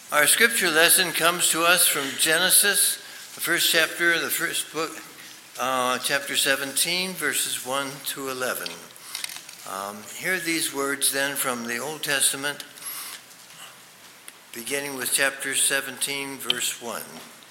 Our scripture lesson comes to us from Genesis, the first chapter, the first book, chapter 17, verses 1 to 11. Hear these words then from the Old Testament, beginning with chapter 17, verse 1.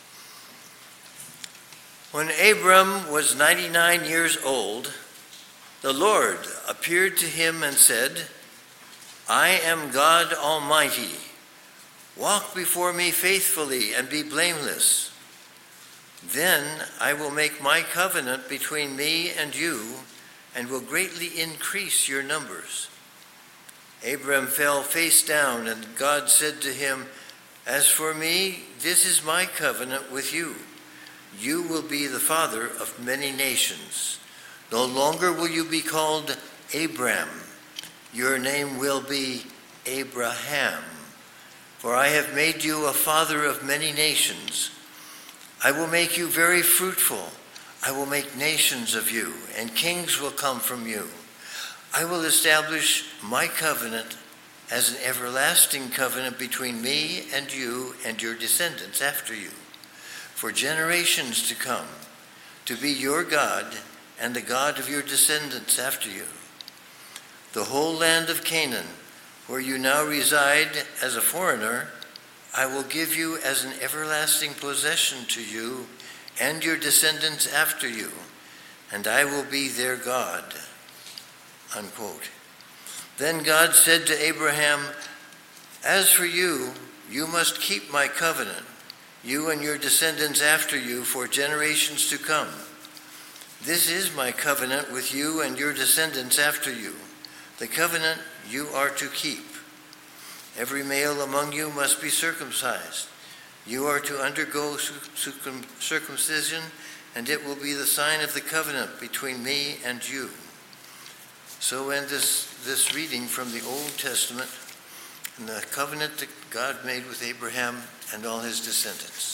When Abram was 99 years old, the Lord appeared to him and said, "I am God Almighty. Walk before me faithfully and be blameless. Then I will make my covenant between me and you and will greatly increase your numbers." Abram fell face down, and God said to him, "As for me, this is my covenant with you. You will be the father of many nations. No longer will you be called Abram. Your name will be Abraham. For I have made you a father of many nations. I will make you very fruitful. I will make nations of you, and kings will come from you. I will establish my covenant as an everlasting covenant between me and you and your descendants after you, for generations to come, to be your God and the God of your descendants after you. The whole land of Canaan, where you now reside as a foreigner, I will give you as an everlasting possession to you and your descendants after you, and I will be their God." Unquote. Then God said to Abraham, "As for you, you must keep my covenant, you and your descendants after you for generations to come. This is my covenant with you and your descendants after you, the covenant you are to keep. Every male among you must be circumcised. You are to undergo circumcision, and it will be the sign of the covenant between me and you." So end this reading from the Old Testament and the covenant that God made with Abraham and all his descendants.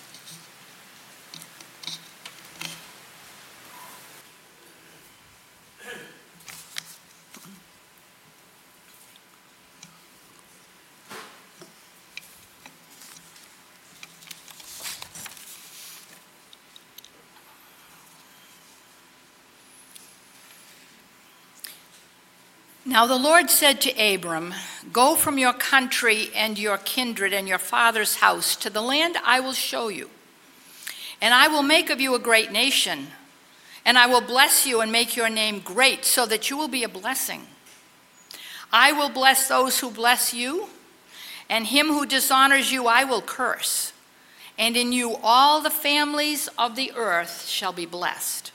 Now the Lord said to Abram, "Go from your country and your kindred and your father's house to the land I will show you. And I will make of you a great nation, and I will bless you and make your name great so that you will be a blessing. I will bless those who bless you, and him who dishonors you I will curse. And in you all the families of the earth shall be blessed."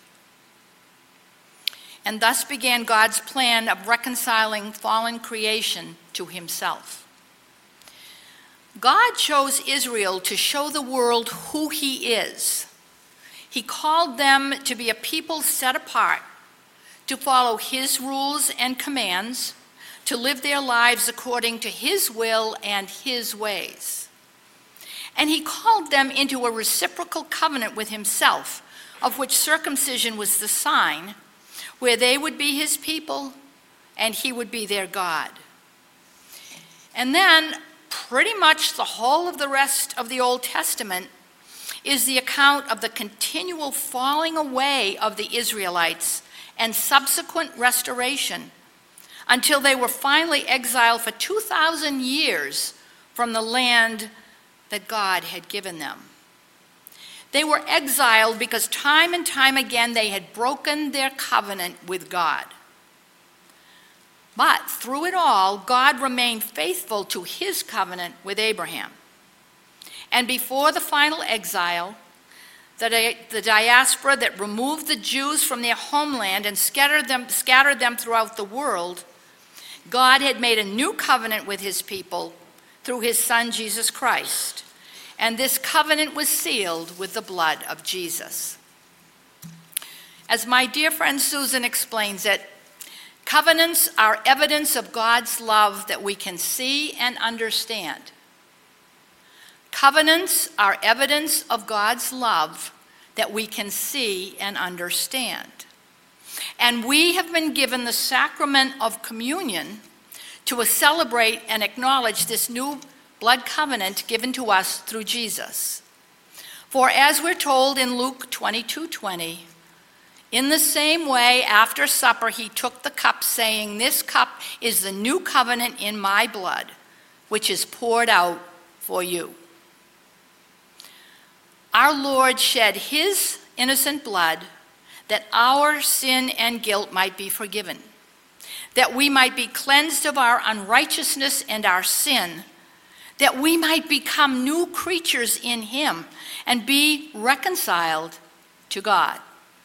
And thus began God's plan of reconciling fallen creation to himself. God chose Israel to show the world who he is. He called them to be a people set apart, to follow his rules and commands, to live their lives according to his will and his ways. And he called them into a reciprocal covenant with himself, of which circumcision was the sign, where they would be his people and he would be their God. And then pretty much the whole of the rest of the Old Testament is the account of the continual falling away of the Israelites and subsequent restoration until they were finally exiled for 2,000 years from the land that God had given them. They were exiled because time and time again they had broken their covenant with God. But through it all, God remained faithful to his covenant with Abraham. And before the final exile, the diaspora that removed the Jews from their homeland and scattered them throughout the world, God had made a new covenant with his people through his Son, Jesus Christ. And this covenant was sealed with the blood of Jesus. As my dear friend Susan explains it, covenants are evidence of God's love that we can see and understand. Covenants are evidence of God's love that we can see and understand. And we have been given the sacrament of communion to celebrate and acknowledge this new blood covenant given to us through Jesus. For as we're told in Luke 22:20, in the same way after supper he took the cup, saying, "This cup is the new covenant in my blood, which is poured out for you." Our Lord shed his innocent blood that our sin and guilt might be forgiven, that we might be cleansed of our unrighteousness and our sin, that we might become new creatures in him and be reconciled to God.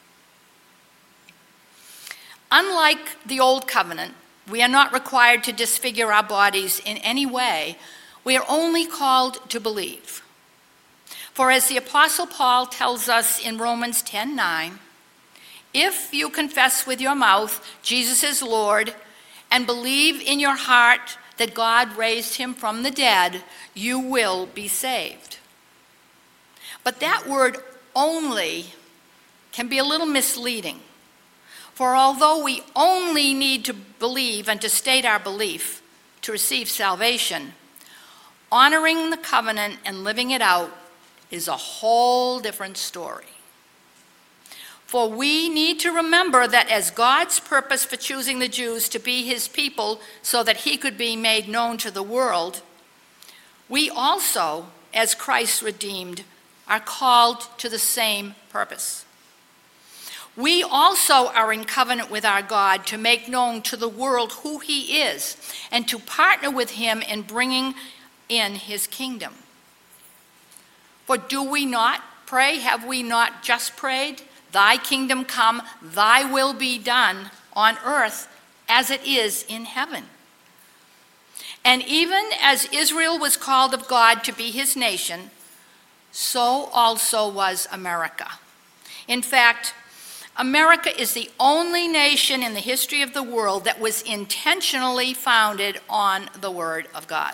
Unlike the old covenant, we are not required to disfigure our bodies in any way. We are only called to believe. For as the Apostle Paul tells us in Romans 10:9, if you confess with your mouth Jesus is Lord and believe in your heart that God raised him from the dead, you will be saved. But that word "only" can be a little misleading. For although we only need to believe and to state our belief to receive salvation, honoring the covenant and living it out is a whole different story. For we need to remember that as God's purpose for choosing the Jews to be his people so that he could be made known to the world, we also, as Christ's redeemed, are called to the same purpose. We also are in covenant with our God to make known to the world who he is and to partner with him in bringing in his kingdom. For do we not pray? Have we not just prayed? Thy kingdom come, thy will be done on earth as it is in heaven. And even as Israel was called of God to be his nation, so also was America. In fact, America is the only nation in the history of the world that was intentionally founded on the Word of God.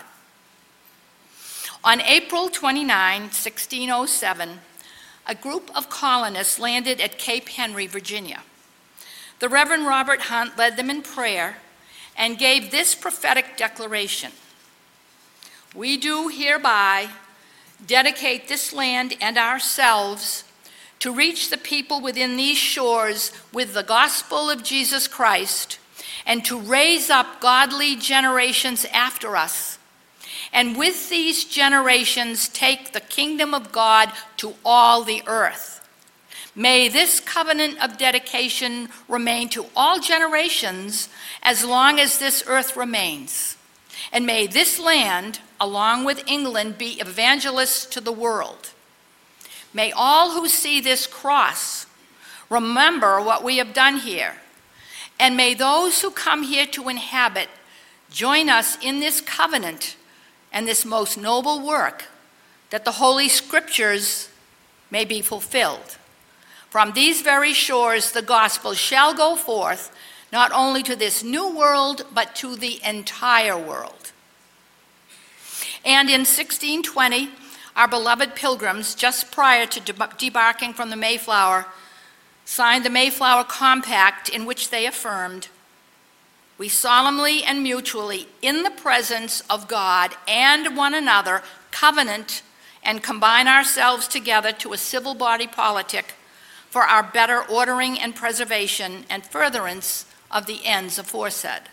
On April 29, 1607, a group of colonists landed at Cape Henry, Virginia. The Reverend Robert Hunt led them in prayer and gave this prophetic declaration: "We do hereby dedicate this land and ourselves to reach the people within these shores with the gospel of Jesus Christ, and to raise up godly generations after us, and with these generations take the kingdom of God to all the earth. May this covenant of dedication remain to all generations as long as this earth remains, and may this land, along with England, be evangelists to the world. May all who see this cross remember what we have done here, and may those who come here to inhabit join us in this covenant and this most noble work, that the Holy Scriptures may be fulfilled. From these very shores the gospel shall go forth, not only to this new world, but to the entire world." And in 1620, our beloved pilgrims, just prior to debarking from the Mayflower, signed the Mayflower Compact, in which they affirmed, "We solemnly and mutually, in the presence of God and one another, covenant and combine ourselves together to a civil body politic for our better ordering and preservation and furtherance of the ends aforesaid."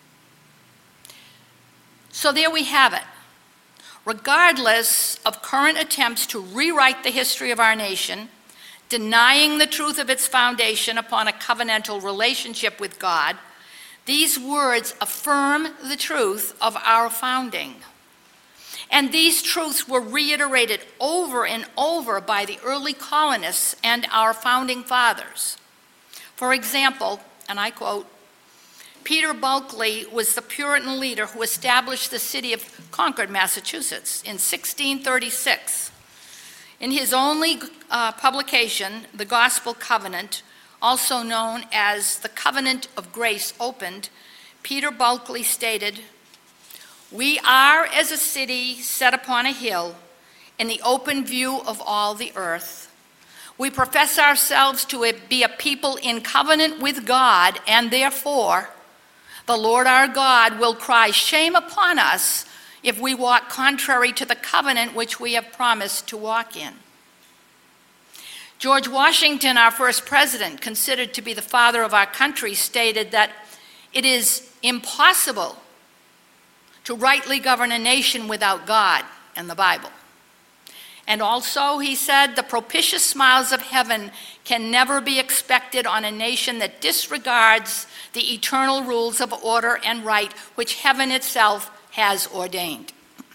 So there we have it. Regardless of current attempts to rewrite the history of our nation, denying the truth of its foundation upon a covenantal relationship with God, these words affirm the truth of our founding. And these truths were reiterated over and over by the early colonists and our founding fathers. For example, and I quote, Peter Bulkeley was the Puritan leader who established the city of Concord, Massachusetts in 1636. In his only publication, The Gospel Covenant, also known as the Covenant of Grace Opened, Peter Bulkeley stated, "We are as a city set upon a hill in the open view of all the earth. We profess ourselves to be a people in covenant with God, and therefore the Lord our God will cry shame upon us if we walk contrary to the covenant which we have promised to walk in. George Washington, our first president, considered to be the father of our country, stated that it is impossible to rightly govern a nation without God and the Bible. And also, he said, the propitious smiles of heaven can never be expected on a nation that disregards the eternal rules of order and right which heaven itself has ordained.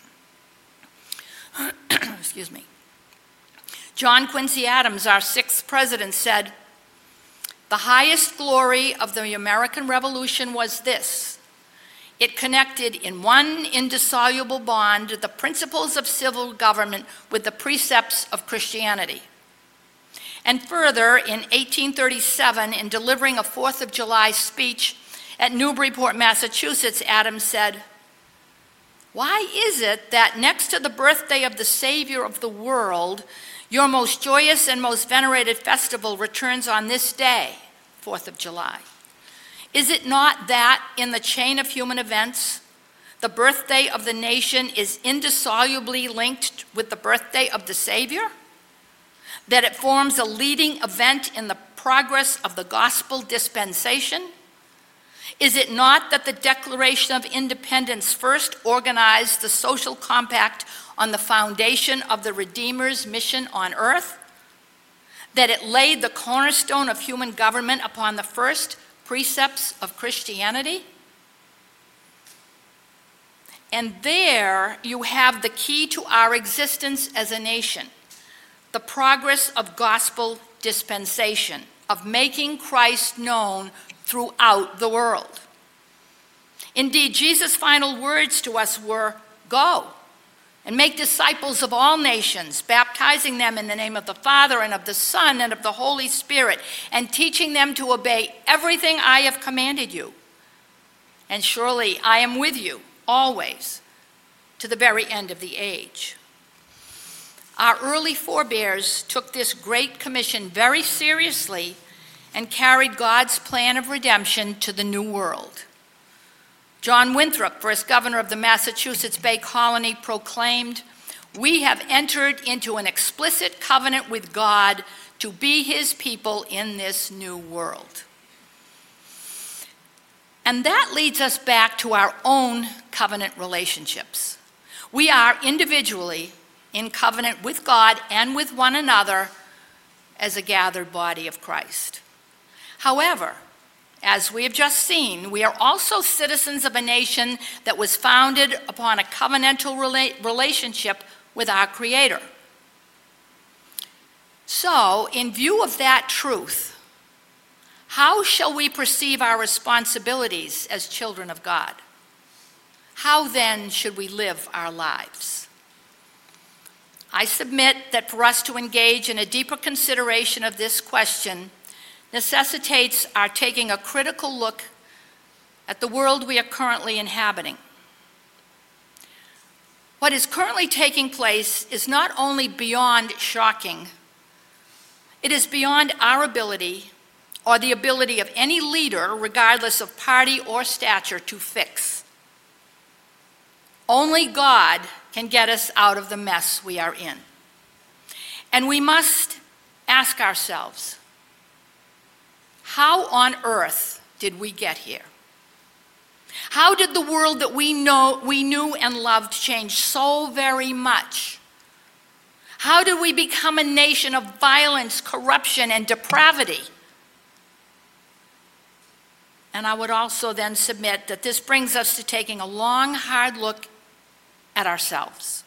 Excuse me. John Quincy Adams, our sixth president, said, "The highest glory of the American Revolution was this: it connected in one indissoluble bond the principles of civil government with the precepts of Christianity." And further, in 1837, in delivering a 4th of July speech at Newburyport, Massachusetts, Adams said, "Why is it that next to the birthday of the Savior of the world, your most joyous and most venerated festival returns on this day, 4th of July? Is it not that in the chain of human events, the birthday of the nation is indissolubly linked with the birthday of the Savior? That it forms a leading event in the progress of the gospel dispensation? Is it not that the Declaration of Independence first organized the social compact on the foundation of the Redeemer's mission on earth? That it laid the cornerstone of human government upon the first precepts of Christianity?" And there you have the key to our existence as a nation, the progress of gospel dispensation, of making Christ known throughout the world. Indeed, Jesus' final words to us were, "Go and make disciples of all nations, baptizing them in the name of the Father and of the Son and of the Holy Spirit, and teaching them to obey everything I have commanded you. And surely I am with you always to the very end of the age." Our early forebears took this great commission very seriously and carried God's plan of redemption to the New World. John Winthrop, first governor of the Massachusetts Bay Colony, proclaimed, "We have entered into an explicit covenant with God to be his people in this new world." And that leads us back to our own covenant relationships. We are individually in covenant with God and with one another as a gathered body of Christ. However, as we have just seen, we are also citizens of a nation that was founded upon a covenantal relationship with our Creator. So, in view of that truth, how shall we perceive our responsibilities as children of God? How then should we live our lives? I submit that for us to engage in a deeper consideration of this question necessitates our taking a critical look at the world we are currently inhabiting. What is currently taking place is not only beyond shocking, it is beyond our ability or the ability of any leader, regardless of party or stature, to fix. Only God can get us out of the mess we are in. And we must ask ourselves, how on earth did we get here? How did the world that we knew and loved change so very much? How did we become a nation of violence, corruption, and depravity? And I would also then submit that this brings us to taking a long, hard look at ourselves.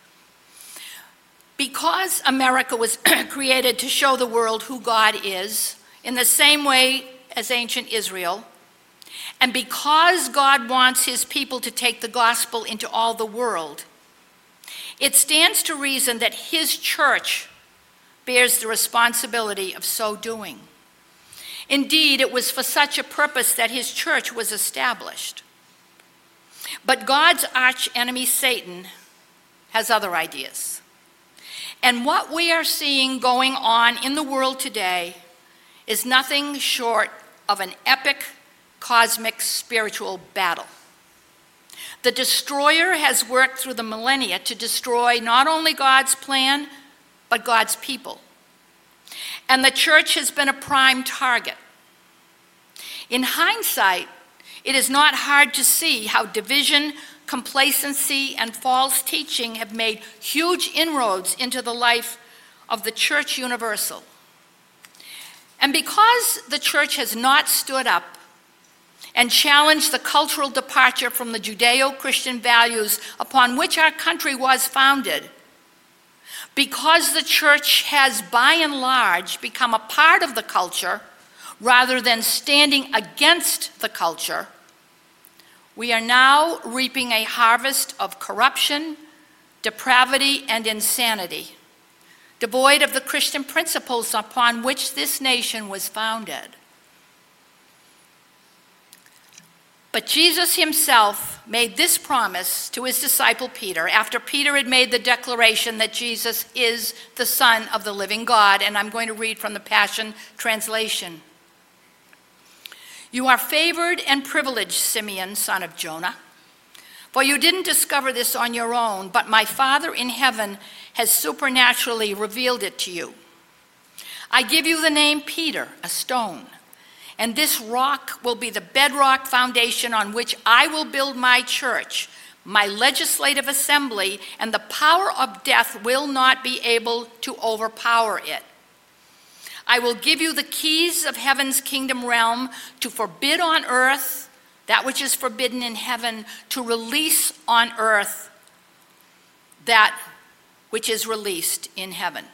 Because America was created to show the world who God is, in the same way as ancient Israel, and because God wants his people to take the gospel into all the world, it stands to reason that his church bears the responsibility of so doing. Indeed, it was for such a purpose that his church was established. But God's archenemy, Satan, has other ideas. And what we are seeing going on in the world today is nothing short of an epic cosmic spiritual battle. The destroyer has worked through the millennia to destroy not only God's plan, but God's people. And the church has been a prime target. In hindsight, it is not hard to see how division, complacency, and false teaching have made huge inroads into the life of the Church Universal. And because the church has not stood up and challenged the cultural departure from the Judeo-Christian values upon which our country was founded, because the church has by and large become a part of the culture rather than standing against the culture, we are now reaping a harvest of corruption, depravity, and insanity, devoid of the Christian principles upon which this nation was founded. But Jesus himself made this promise to his disciple Peter after Peter had made the declaration that Jesus is the Son of the living God, and I'm going to read from the Passion Translation. You are favored and privileged, Simeon, son of Jonah, for you didn't discover this on your own, but my Father in heaven has supernaturally revealed it to you. I give you the name Peter, a stone, and this rock will be the bedrock foundation on which I will build my church, my legislative assembly, and the power of death will not be able to overpower it. I will give you the keys of heaven's kingdom realm to forbid on earth that which is forbidden in heaven, to release on earth that which is released in heaven.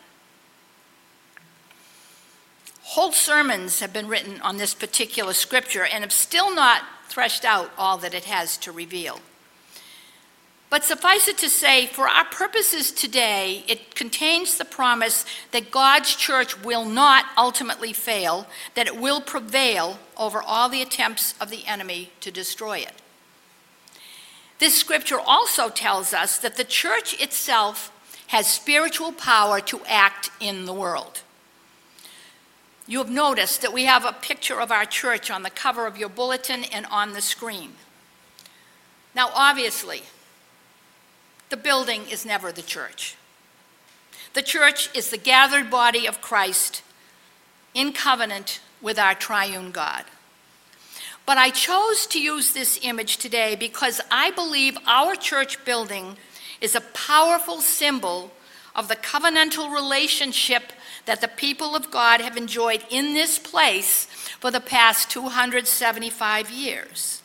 Whole sermons have been written on this particular scripture and have still not threshed out all that it has to reveal. But suffice it to say, for our purposes today, it contains the promise that God's church will not ultimately fail, that it will prevail over all the attempts of the enemy to destroy it. This scripture also tells us that the church itself has spiritual power to act in the world. You have noticed that we have a picture of our church on the cover of your bulletin and on the screen. Now, obviously, the building is never the church. The church is the gathered body of Christ in covenant with our triune God. But I chose to use this image today because I believe our church building is a powerful symbol of the covenantal relationship that the people of God have enjoyed in this place for the past 275 years.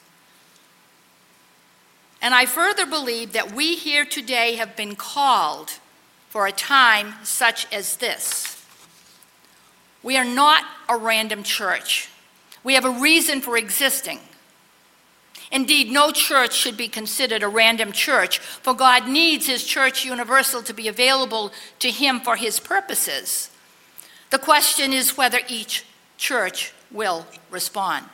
And I further believe that we here today have been called for a time such as this. We are not a random church. We have a reason for existing. Indeed, no church should be considered a random church, for God needs his church universal to be available to him for his purposes. The question is whether each church will respond.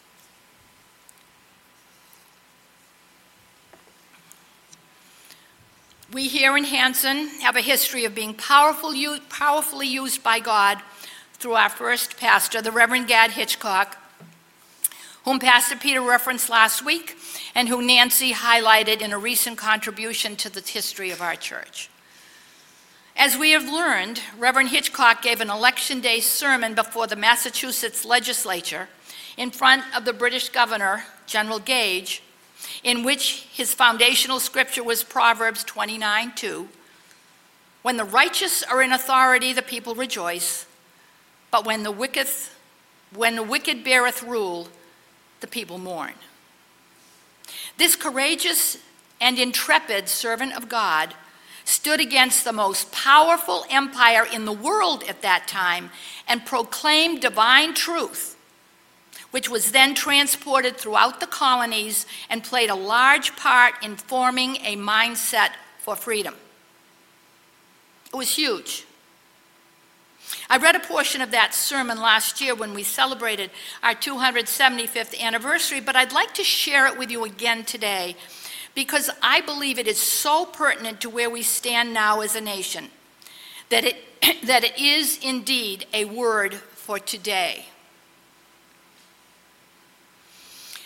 We here in Hanson have a history of being powerfully used by God through our first pastor, the Reverend Gad Hitchcock, whom Pastor Peter referenced last week and who Nancy highlighted in a recent contribution to the history of our church. As we have learned, Reverend Hitchcock gave an election day sermon before the Massachusetts legislature in front of the British governor, General Gage, in which his foundational scripture was Proverbs 29:2. When the righteous are in authority, the people rejoice, but when the wicked beareth rule, the people mourn. This courageous and intrepid servant of God stood against the most powerful empire in the world at that time and proclaimed divine truth, which was then transported throughout the colonies and played a large part in forming a mindset for freedom. It was huge. I read a portion of that sermon last year when we celebrated our 275th anniversary, but I'd like to share it with you again today because I believe it is so pertinent to where we stand now as a nation, that it is indeed a word for today.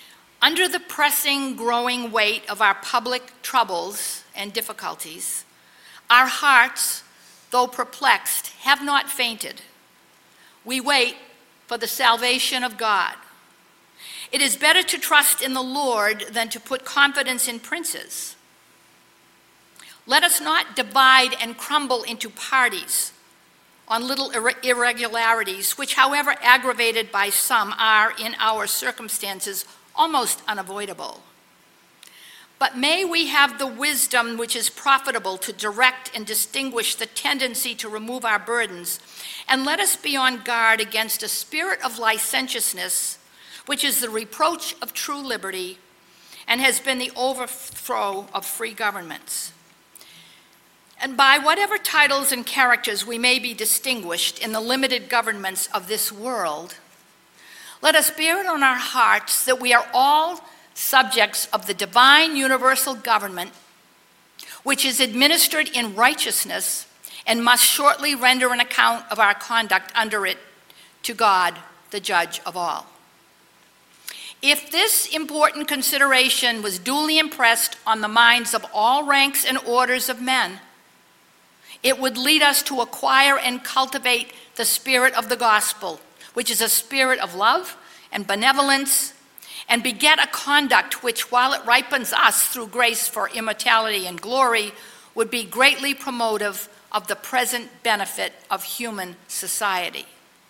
Under the pressing, growing weight of our public troubles and difficulties, our hearts, though perplexed, have not fainted. We wait for the salvation of God. It is better to trust in the Lord than to put confidence in princes. Let us not divide and crumble into parties on little irregularities, which, however aggravated by some, are, in our circumstances, almost unavoidable. But may we have the wisdom which is profitable to direct and distinguish the tendency to remove our burdens, and let us be on guard against a spirit of licentiousness, which is the reproach of true liberty and has been the overthrow of free governments. And by whatever titles and characters we may be distinguished in the limited governments of this world, let us bear it on our hearts that we are all subjects of the divine universal government, which is administered in righteousness and must shortly render an account of our conduct under it to God, the judge of all. If this important consideration was duly impressed on the minds of all ranks and orders of men, it would lead us to acquire and cultivate the spirit of the gospel, which is a spirit of love and benevolence, and beget a conduct which, while it ripens us through grace for immortality and glory, would be greatly promotive of the present benefit of human society.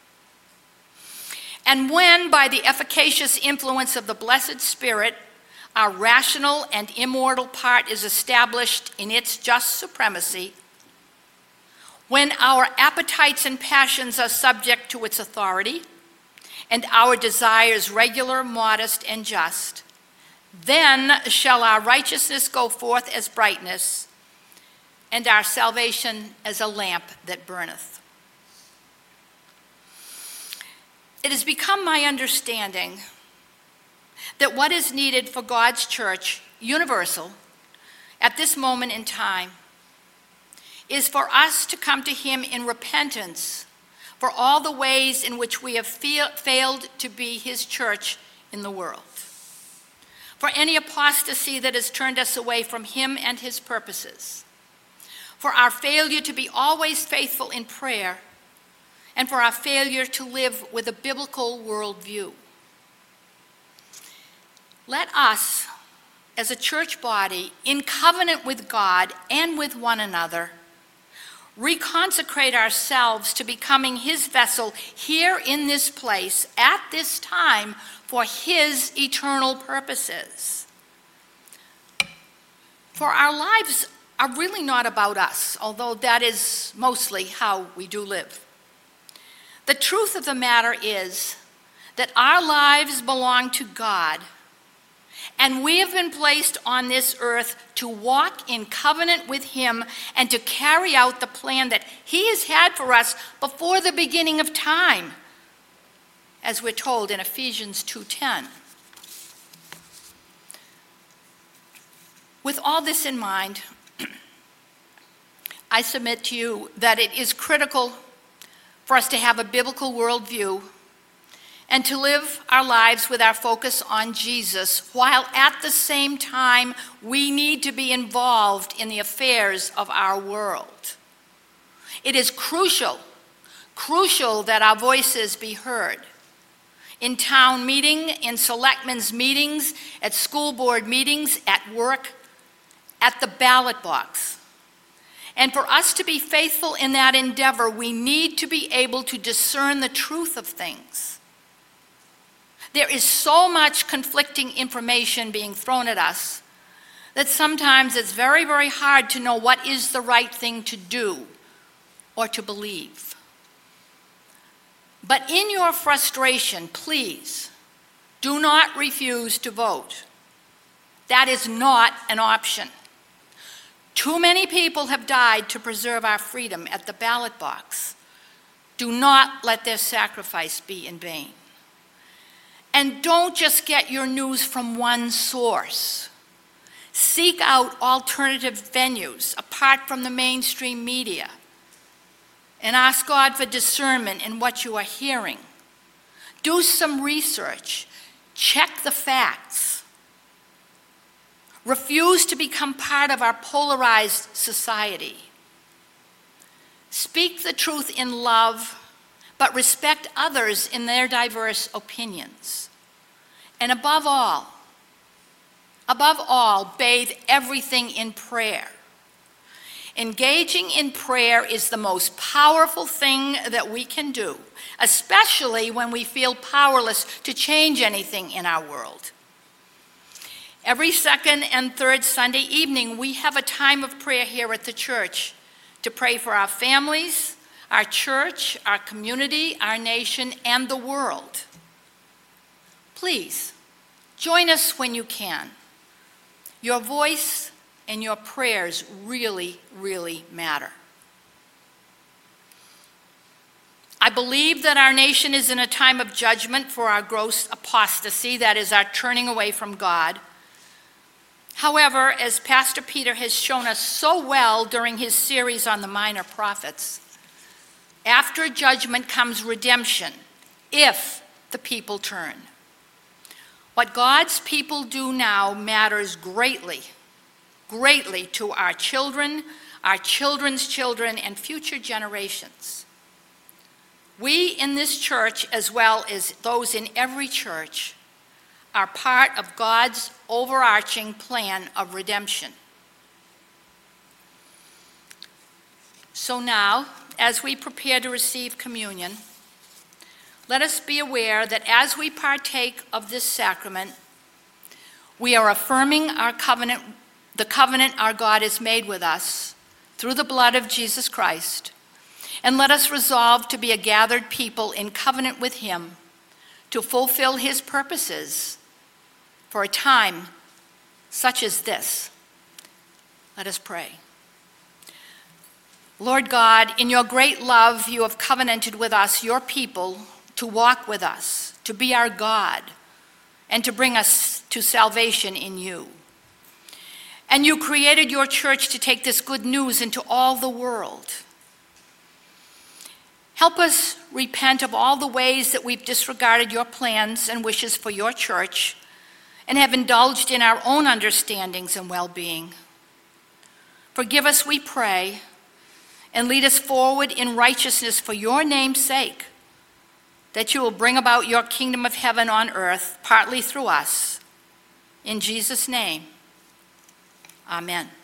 And when, by the efficacious influence of the blessed Spirit, our rational and immortal part is established in its just supremacy, when our appetites and passions are subject to its authority, and our desires regular, modest, and just, then shall our righteousness go forth as brightness, and our salvation as a lamp that burneth. It has become my understanding that what is needed for God's church, universal, at this moment in time, is for us to come to him in repentance for all the ways in which we have failed to be his church in the world, for any apostasy that has turned us away from him and his purposes, for our failure to be always faithful in prayer, and for our failure to live with a biblical worldview. Let us, as a church body, in covenant with God and with one another, reconsecrate ourselves to becoming his vessel here in this place at this time for his eternal purposes. For our lives are really not about us, although that is mostly how we do live. The truth of the matter is that our lives belong to God, and we have been placed on this earth to walk in covenant with him and to carry out the plan that he has had for us before the beginning of time, as we're told in Ephesians 2:10. With all this in mind, I submit to you that it is critical for us to have a biblical worldview and to live our lives with our focus on Jesus, while at the same time we need to be involved in the affairs of our world. It is crucial that our voices be heard. In town meeting, in selectmen's meetings, at school board meetings, at work, at the ballot box. And for us to be faithful in that endeavor, we need to be able to discern the truth of things. There is so much conflicting information being thrown at us that sometimes it's very, very hard to know what is the right thing to do or to believe. But in your frustration, please do not refuse to vote. That is not an option. Too many people have died to preserve our freedom at the ballot box. Do not let their sacrifice be in vain. And don't just get your news from one source. Seek out alternative venues apart from the mainstream media and ask God for discernment in what you are hearing. Do some research. Check the facts. Refuse to become part of our polarized society. Speak the truth in love, but respect others in their diverse opinions. And above all, bathe everything in prayer. Engaging in prayer is the most powerful thing that we can do, especially when we feel powerless to change anything in our world. Every second and third Sunday evening, we have a time of prayer here at the church to pray for our families, our church, our community, our nation, and the world. Please, join us when you can. Your voice and your prayers really, really matter. I believe that our nation is in a time of judgment for our gross apostasy, that is, our turning away from God. However, as Pastor Peter has shown us so well during his series on the minor prophets, after judgment comes redemption, if the people turn. What God's people do now matters greatly, greatly to our children, our children's children, and future generations. We in this church, as well as those in every church, are part of God's overarching plan of redemption. So now, as we prepare to receive communion, let us be aware that as we partake of this sacrament, we are affirming our covenant, the covenant our God has made with us through the blood of Jesus Christ, and let us resolve to be a gathered people in covenant with him to fulfill his purposes for a time such as this. Let us pray. Lord God, in your great love, you have covenanted with us, your people, to walk with us, to be our God, and to bring us to salvation in you. And you created your church to take this good news into all the world. Help us repent of all the ways that we've disregarded your plans and wishes for your church and have indulged in our own understandings and well-being. Forgive us, we pray, and lead us forward in righteousness for your name's sake, that you will bring about your kingdom of heaven on earth, partly through us. In Jesus' name, amen.